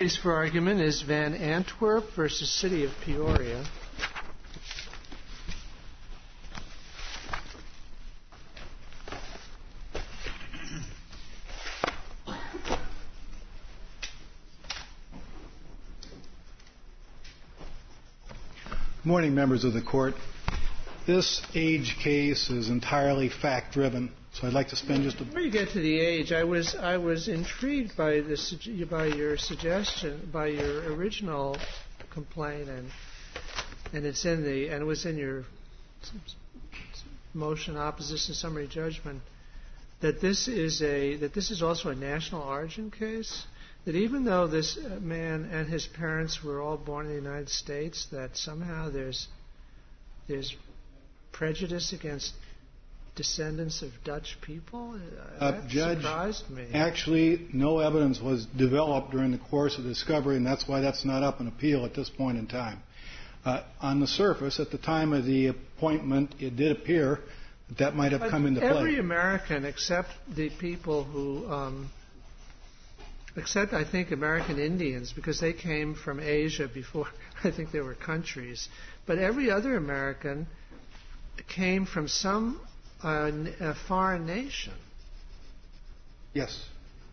Case for argument is Van Antwerp versus City of Peoria. Good morning, members of the court. This age case is entirely fact-driven, so I'd like to spend just a... Before you get to the age, I was intrigued by your suggestion, by your original complaint, and it was in your motion opposition summary judgment that this is also a national origin case. That even though this man and his parents were all born in the United States, that somehow there's prejudice against descendants of Dutch people? That Judge, surprised me. Actually, no evidence was developed during the course of discovery, and that's why that's not up in appeal at this point in time. On the surface, at the time of the appointment, it did appear that might have come into play. Every American, except the people who... except, I think, American Indians, because they came from Asia before I think there were countries. But every other American came from some a foreign nation. Yes.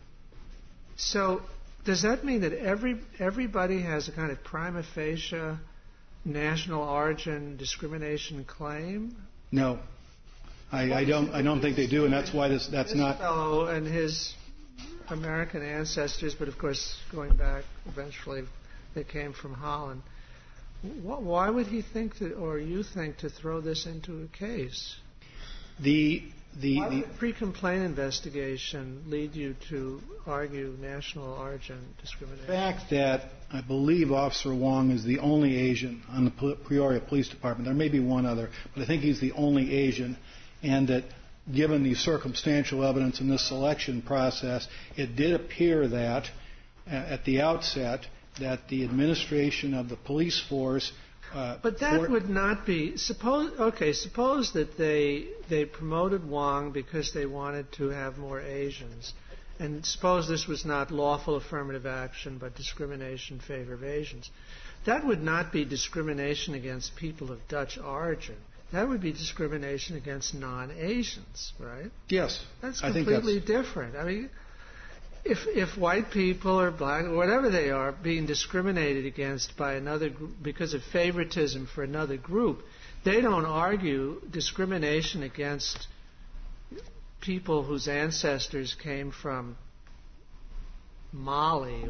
So does that mean that everybody has a kind of prima facie national origin discrimination claim? No. I don't think they do, and that's why that's not... This fellow and his American ancestors, but of course going back eventually they came from Holland. Why would he think that, or you think, to throw this into a case? Why would the pre-complaint investigation lead you to argue national origin discrimination? The fact that I believe Officer Wong is the only Asian on the Peoria Police Department. There may be one other, but I think he's the only Asian, and that given the circumstantial evidence in this selection process, it did appear that, at the outset, that the administration of the police force... but that would not be... Suppose that they promoted Wong because they wanted to have more Asians, and suppose this was not lawful affirmative action, but discrimination in favor of Asians. That would not be discrimination against people of Dutch origin. That would be discrimination against non-Asians, right? Yes. That's completely different. I mean, if white people or black, or whatever they are, being discriminated against by another group because of favoritism for another group, they don't argue discrimination against people whose ancestors came from Mali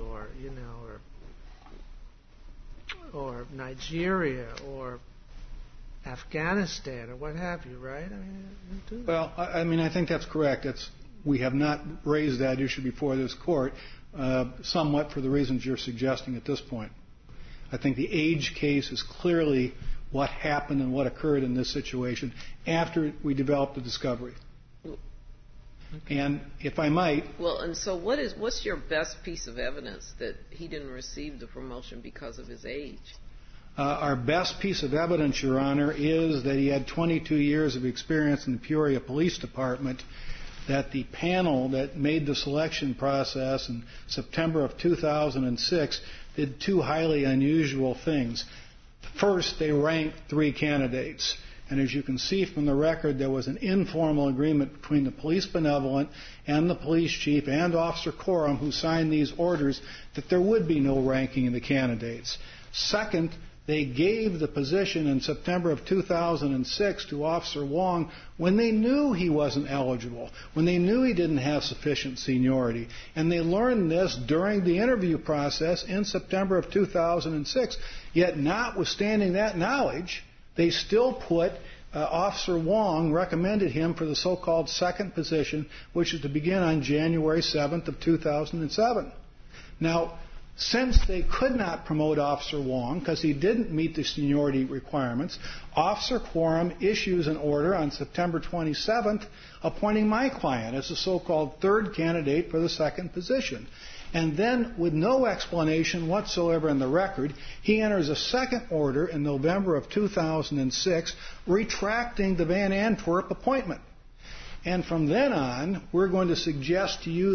or Nigeria or Afghanistan or what have you, right? I think that's correct. We have not raised that issue before this court, somewhat for the reasons you're suggesting at this point. I think the age case is clearly what happened and what occurred in this situation after we developed the discovery. Okay. And if I might... Well, and so what's your best piece of evidence that he didn't receive the promotion because of his age? Our best piece of evidence, Your Honor, is that he had 22 years of experience in the Peoria Police Department, that the panel that made the selection process in September of 2006 did two highly unusual things. First, they ranked 3 candidates. And as you can see from the record, there was an informal agreement between the police benevolent and the police chief and Officer Coram, who signed these orders, that there would be no ranking of the candidates. Second, they gave the position in September of 2006 to Officer Wong when they knew he wasn't eligible, when they knew he didn't have sufficient seniority. And they learned this during the interview process in September of 2006. Yet notwithstanding that knowledge, they still put Officer Wong, recommended him for the so-called second position, which is to begin on January 7th of 2007. Now, since they could not promote Officer Wong because he didn't meet the seniority requirements, Officer Quorum issues an order on September 27th appointing my client as the so-called third candidate for the second position. And then, with no explanation whatsoever in the record, he enters a second order in November of 2006 retracting the Van Antwerp appointment. And from then on, we're going to suggest to you that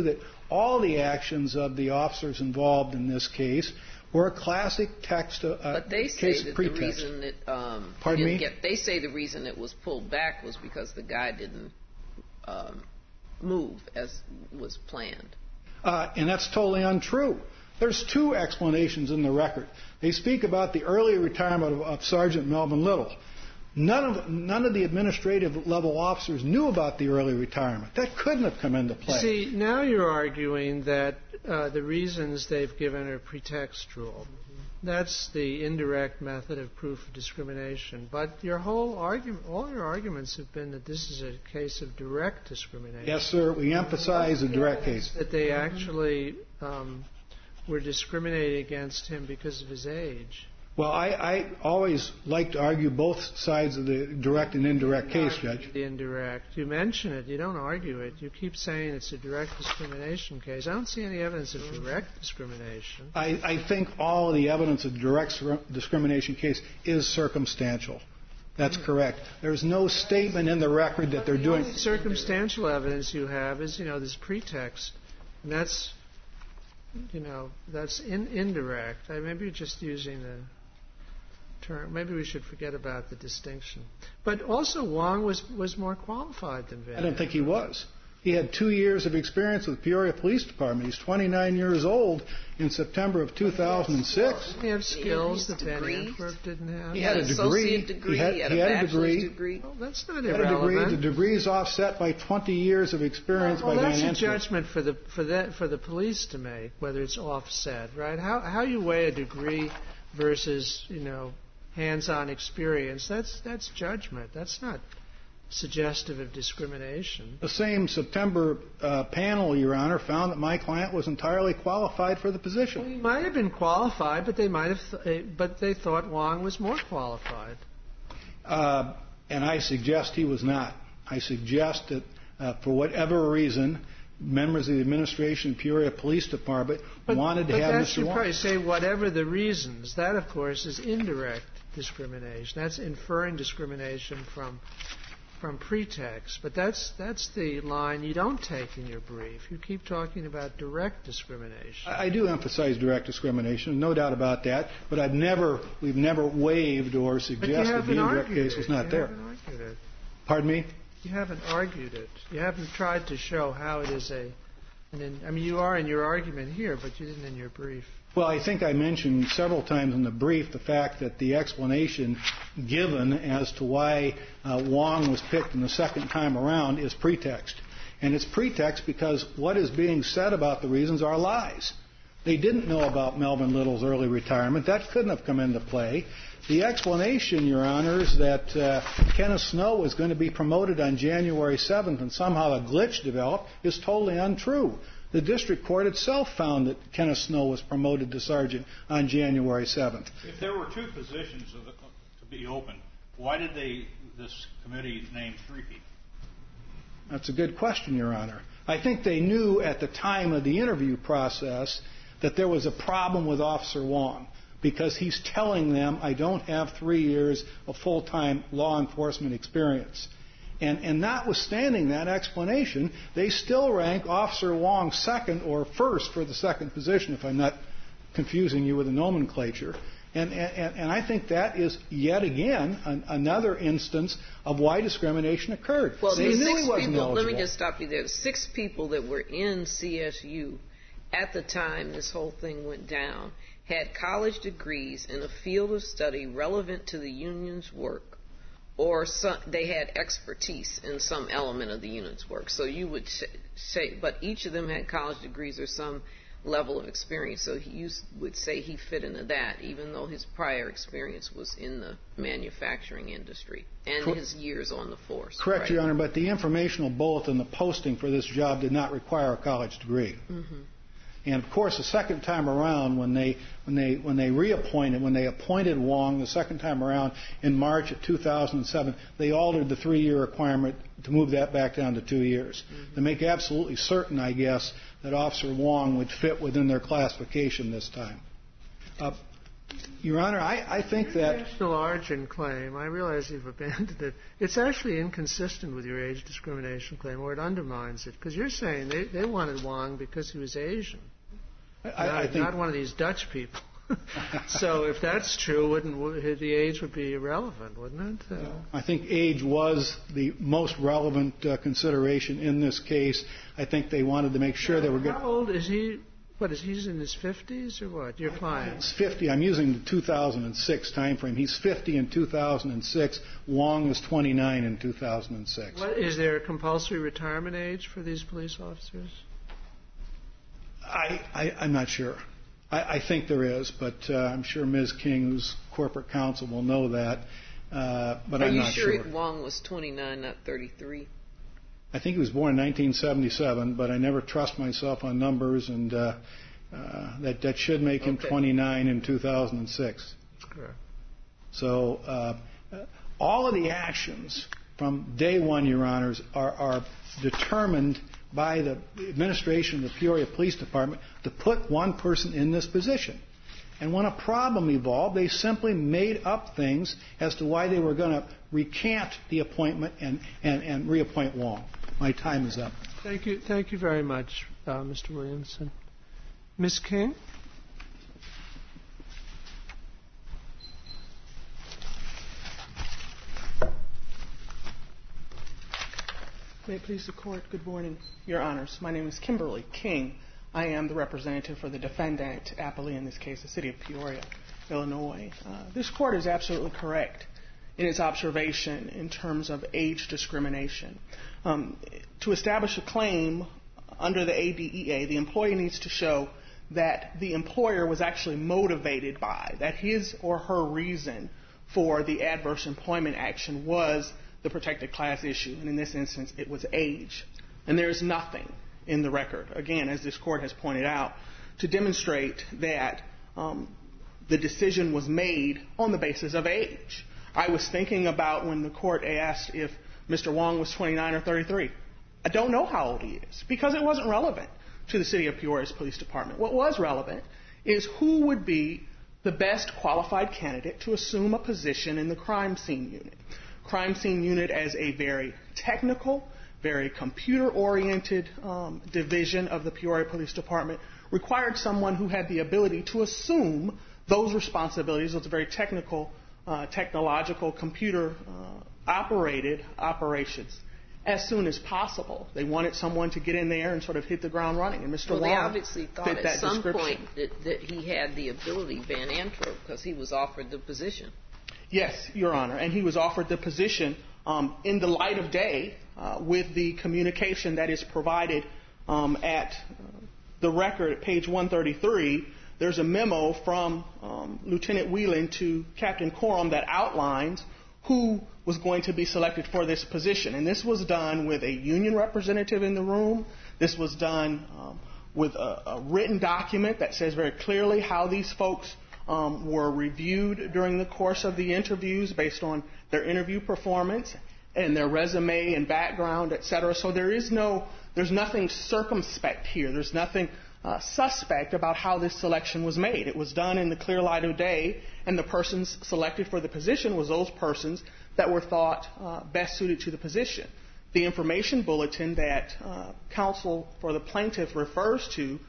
all the actions of the officers involved in this case were a classic case of pretext. But they say that the reason that Pardon me? They say the reason it was pulled back was because the guy didn't move as was planned. And that's totally untrue. There's two explanations in the record. They speak about the early retirement of Sergeant Melvin Little. None of the administrative level officers knew about the early retirement. That couldn't have come into play. See, now you're arguing that the reasons they've given are pretextual. That's the indirect method of proof of discrimination. But your whole argument, all your arguments have been that this is a case of direct discrimination. Yes, sir. We emphasize the direct case. That they actually were discriminating against him because of his age. Well, I always like to argue both sides of the direct and indirect case, Judge. The indirect. You mention it. You don't argue it. You keep saying it's a direct discrimination case. I don't see any evidence of direct discrimination. I think all of the evidence of direct discrimination case is circumstantial. That's correct. There's no statement in the record that they're doing. The only circumstantial evidence you have is, this pretext. And that's, that's indirect. Maybe you're just using the term. Maybe we should forget about the distinction. But also Wong was more qualified than Van. I don't think he was. He had 2 years of experience with the Peoria Police Department. He's 29 years old in September of 2006. He had skills that Van Antwerp didn't have. He had a degree. He had a degree. Well, that's not He had a degree. irrelevant. The degree is offset by 20 years of experience by Van Antwerp. That's a judgment for the police to make, whether it's offset, right? How you weigh a degree versus hands-on experience, that's judgment. That's not suggestive of discrimination. The same September panel, Your Honor, found that my client was entirely qualified for the position. Well, he might have been qualified, but they thought Wong was more qualified. And I suggest he was not. I suggest that for whatever reason, members of the administration of Peoria Police Department wanted to have Mr. Wong. You probably say whatever the reasons. That, of course, is indirect discrimination. That's inferring discrimination from pretext. But that's the line you don't take in your brief. You keep talking about direct discrimination. I do emphasize direct discrimination, no doubt about that. But we've never waived or suggested the indirect case was not there. You haven't argued it. Pardon me? You haven't argued it. You haven't tried to show how it is you are in your argument here, but you didn't in your brief. Well, I think I mentioned several times in the brief the fact that the explanation given as to why Wong was picked in the second time around is pretext. And it's pretext because what is being said about the reasons are lies. They didn't know about Melvin Little's early retirement. That couldn't have come into play. The explanation, Your Honors, that Kenneth Snow was going to be promoted on January 7th and somehow a glitch developed is totally untrue. The district court itself found that Kenneth Snow was promoted to sergeant on January 7th. If there were two positions to be open, why did this committee name three people? That's a good question, Your Honor. I think they knew at the time of the interview process that there was a problem with Officer Wong because he's telling them, I don't have 3 years of full-time law enforcement experience. And notwithstanding that explanation, they still rank Officer Wong second or first for the second position, if I'm not confusing you with the nomenclature. And I think that is yet again another instance of why discrimination occurred. Well, they knew he wasn't eligible. Let me just stop you there. The 6 people that were in CSU at the time this whole thing went down had college degrees in a field of study relevant to the union's work, or they had expertise in some element of the union's work. So you would say, but each of them had college degrees or some level of experience. So you would say he fit into that, even though his prior experience was in the manufacturing industry and his years on the force. Correct, right? Your Honor, but the informational bulletin, the posting for this job did not require a college degree. Mm-hmm. And of course, the second time around, when they appointed Wong the second time around in March of 2007, they altered the 3-year requirement to move that back down to 2 years to make absolutely certain, I guess, that Officer Wong would fit within their classification this time. Your Honor, I think that... National origin claim, I realize you've abandoned it. It's actually inconsistent with your age discrimination claim, or it undermines it, because you're saying they wanted Wong because he was Asian. I think not one of these Dutch people. So if that's true, the age would be irrelevant, wouldn't it? I think age was the most relevant consideration in this case. I think they wanted to make sure they were good. How old is he? What, he's in his 50s or what? Your client? He's 50. I'm using the 2006 time frame. He's 50 in 2006. Wong was 29 in 2006. Is there a compulsory retirement age for these police officers? I'm not sure. I think there is, but I'm sure Ms. King, who's corporate counsel, will know that. But I'm not sure. Are you sure Wong was 29, not 33? I think he was born in 1977, but I never trust myself on numbers, and that should make him 29 in 2006. That's correct. So all of the actions from day one, Your Honors, are determined by the administration of the Peoria Police Department to put one person in this position. And when a problem evolved, they simply made up things as to why they were going to recant the appointment and reappoint Wong. My time is up. Thank you very much, Mr. Williamson. Ms. King? May it please the Court, good morning, Your Honors. My name is Kimberly King. I am the representative for the defendant, appellee in this case, the City of Peoria, Illinois. This Court is absolutely correct in its observation in terms of age discrimination. To establish a claim under the ADEA, the employee needs to show that the employer was actually motivated by, that his or her reason for the adverse employment action was the protected class issue, and in this instance, it was age. And there is nothing in the record, again, as this Court has pointed out, to demonstrate that the decision was made on the basis of age. I was thinking about when the Court asked if Mr. Wong was 29 or 33. I don't know how old he is, because it wasn't relevant to the City of Peoria's Police Department. What was relevant is who would be the best qualified candidate to assume a position in the crime scene unit. Crime scene unit as a very technical, very computer-oriented division of the Peoria Police Department required someone who had the ability to assume those responsibilities, those very technical, technological, computer-operated operations as soon as possible. They wanted someone to get in there and sort of hit the ground running. And Mr. Wong they obviously thought fit at that some description. point that he had the ability, Van Antwerp, because he was offered the position. Yes, Your Honor, and he was offered the position in the light of day with the communication that is provided at the record at page 133. There's a memo from Lieutenant Whelan to Captain Coram that outlines who was going to be selected for this position. And this was done with a union representative in the room. This was done with a written document that says very clearly how these folks were reviewed during the course of the interviews based on their interview performance and their resume and background, et cetera. So there's nothing circumspect here. There's nothing suspect about how this selection was made. It was done in the clear light of day, and the persons selected for the position was those persons that were thought best suited to the position. The information bulletin that counsel for the plaintiff refers to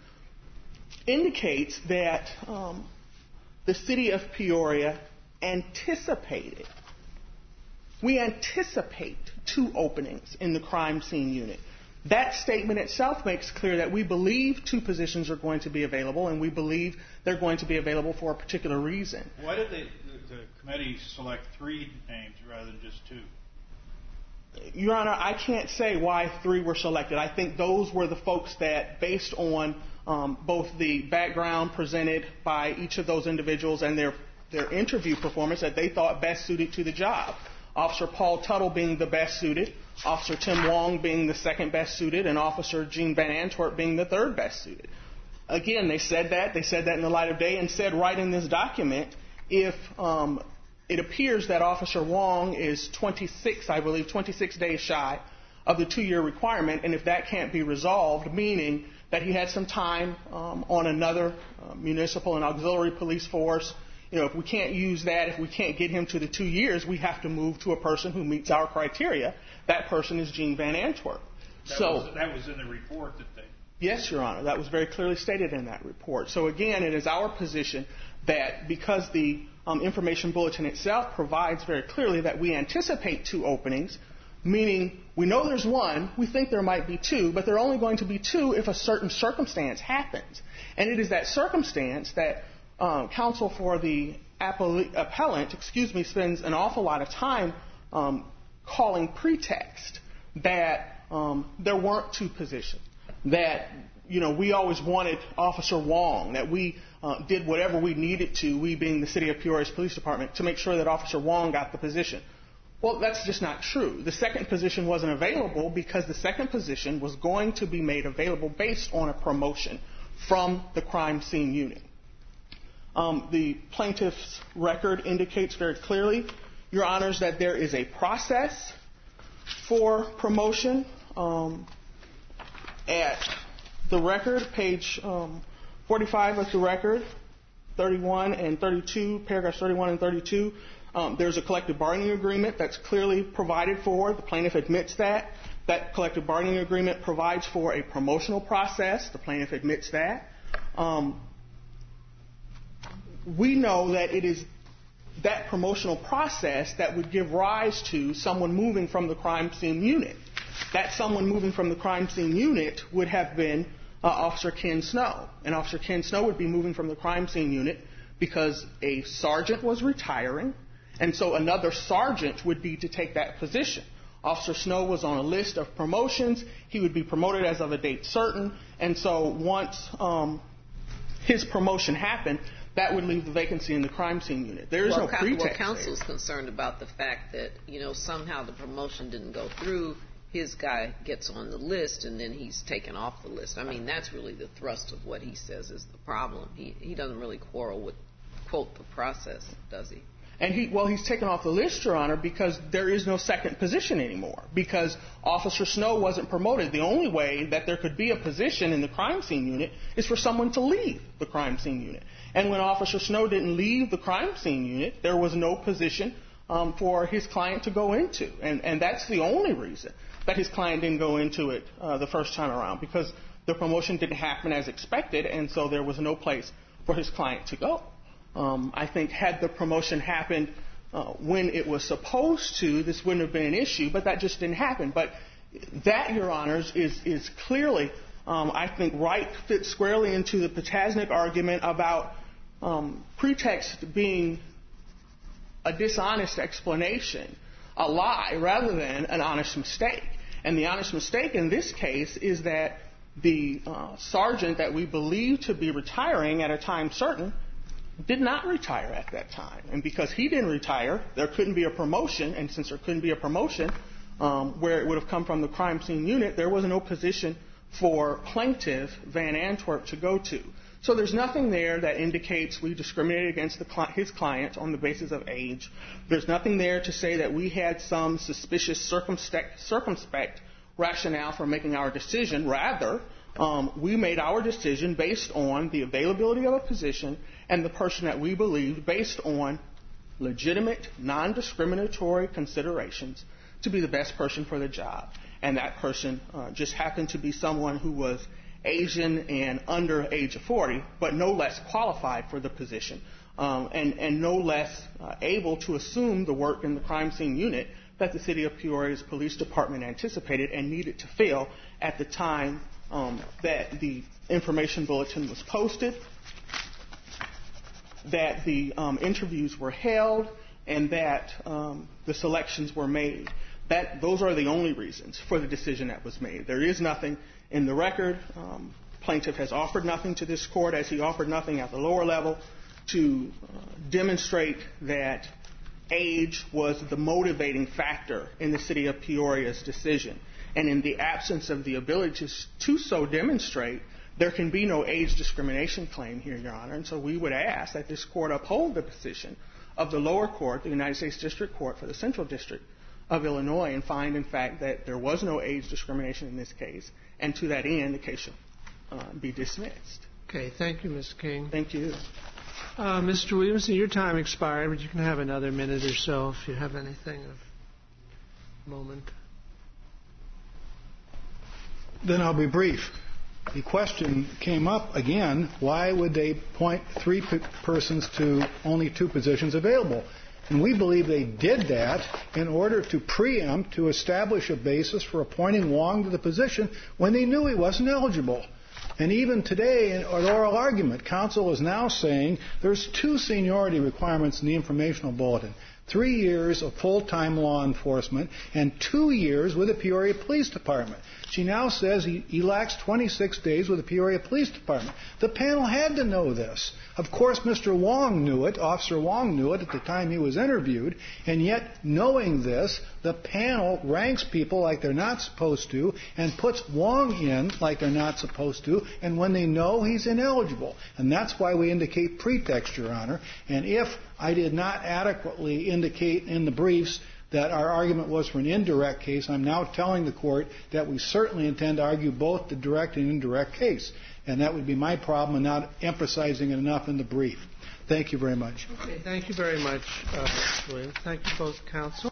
indicates that the City of Peoria anticipated. We anticipate 2 openings in the crime scene unit. That statement itself makes clear that we believe 2 positions are going to be available, and we believe they're going to be available for a particular reason. Why did the committee select 3 names rather than just 2? Your Honor, I can't say why 3 were selected. I think those were the folks that, based on both the background presented by each of those individuals and their interview performance, that they thought best suited to the job. Officer Paul Tuttle being the best suited, Officer Tim Wong being the second best suited, and Officer Gene Van Antwerp being the third best suited. Again, they said that in the light of day, and said right in this document, if it appears that Officer Wong is 26 days shy of the 2-year requirement, and if that can't be resolved, meaning that he had some time on another municipal and auxiliary police force if we can't use that, if we can't get him to the 2 years, we have to move to a person who meets our criteria. That person is Gene Van Antwerp. That was in the report that they... Yes, Your Honor. That was very clearly stated in that report. So again, it is our position that because the information bulletin itself provides very clearly that we anticipate 2 openings, meaning we know there's 1, we think there might be 2, but there are only going to be 2 if a certain circumstance happens. And it is that circumstance that counsel for the appellant, spends an awful lot of time calling pretext, that there weren't 2 positions, that we always wanted Officer Wong, that we did whatever we needed to, we being the City of Peoria's Police Department, to make sure that Officer Wong got the position. Well, that's just not true. The second position wasn't available because the second position was going to be made available based on a promotion from the crime scene unit. The plaintiff's record indicates very clearly, Your Honors, that there is a process for promotion. At the record, page 45 of the record, 31 and 32, paragraphs 31 and 32, there's a collective bargaining agreement that's clearly provided for. The plaintiff admits that. That collective bargaining agreement provides for a promotional process. The plaintiff admits that. We know that it is that promotional process that would give rise to someone moving from the crime scene unit. That someone moving from the crime scene unit would have been Officer Ken Snow. And Officer Ken Snow would be moving from the crime scene unit because a sergeant was retiring, and so another sergeant would be to take that position. Officer Snow was on a list of promotions. He would be promoted as of a date certain, and so once his promotion happened, that would leave the vacancy in the crime scene unit. There is no pretext. Well, counsel's concerned about the fact that, somehow the promotion didn't go through. His guy gets on the list, and then he's taken off the list. I mean, that's really the thrust of what he says is the problem. He doesn't really quarrel with, quote, the process, does he? And he's taken off the list, Your Honor, because there is no second position anymore, because Officer Snow wasn't promoted. The only way that there could be a position in the crime scene unit is for someone to leave the crime scene unit. And when Officer Snow didn't leave the crime scene unit, there was no position for his client to go into. And that's the only reason that his client didn't go into it the first time around, because the promotion didn't happen as expected, and so there was no place for his client to go. I think had the promotion happened when it was supposed to, this wouldn't have been an issue, but that just didn't happen. But that, Your Honors, is clearly, I think, fits squarely into the Potasnik argument about pretext being a dishonest explanation, a lie, rather than an honest mistake. And the honest mistake in this case is that the sergeant that we believe to be retiring at a time certain did not retire at that time. And because he didn't retire, there couldn't be a promotion. And since there couldn't be a promotion where it would have come from the crime scene unit, there was no position for plaintiff Van Antwerp to go to. So there's nothing there that indicates we discriminated against his client on the basis of age. There's nothing there to say that we had some suspicious circumspect rationale for making our decision. Rather, we made our decision based on the availability of a position and the person that we believed, based on legitimate, non-discriminatory considerations, to be the best person for the job. And that person just happened to be someone who was Asian and under age of 40, but no less qualified for the position, and no less able to assume the work in the crime scene unit that the City of Peoria's police department anticipated and needed to fill at the time that the information bulletin was posted, that the interviews were held, and that the selections were made. Those are the only reasons for the decision that was made. There is nothing in the record. Plaintiff has offered nothing to this court, as he offered nothing at the lower level, to demonstrate that age was the motivating factor in the City of Peoria's decision. And in the absence of the ability to so demonstrate, there can be no age discrimination claim here, Your Honor. And so we would ask that this court uphold the position of the lower court, the United States District Court for the Central District of Illinois, and find, in fact, that there was no age discrimination in this case. And to that end, the case should be dismissed. Okay. Thank you, Mr. King. Thank you. Mr. Williamson, your time expired, but you can have another minute or so if you have anything of moment. Then I'll be brief. The question came up again, why would they appoint 3 persons to only 2 positions available? And we believe they did that in order to preempt, to establish a basis for appointing Wong to the position when they knew he wasn't eligible. And even today, in an oral argument, counsel is now saying there's 2 seniority requirements in the informational bulletin. 3 years of full-time law enforcement and 2 years with the Peoria Police Department. She now says he lacks 26 days with the Peoria Police Department. The panel had to know this. Of course, Mr. Wong knew it, Officer Wong knew it at the time he was interviewed, and yet, knowing this, the panel ranks people like they're not supposed to and puts Wong in like they're not supposed to, and when they know he's ineligible. And that's why we indicate pretext, Your Honor. And if I did not adequately indicate in the briefs that our argument was for an indirect case, I'm now telling the Court that we certainly intend to argue both the direct and indirect case. And that would be my problem in not emphasizing it enough in the brief. Thank you very much. Okay, thank you very much, Mr. Williams. Thank you both, counsel.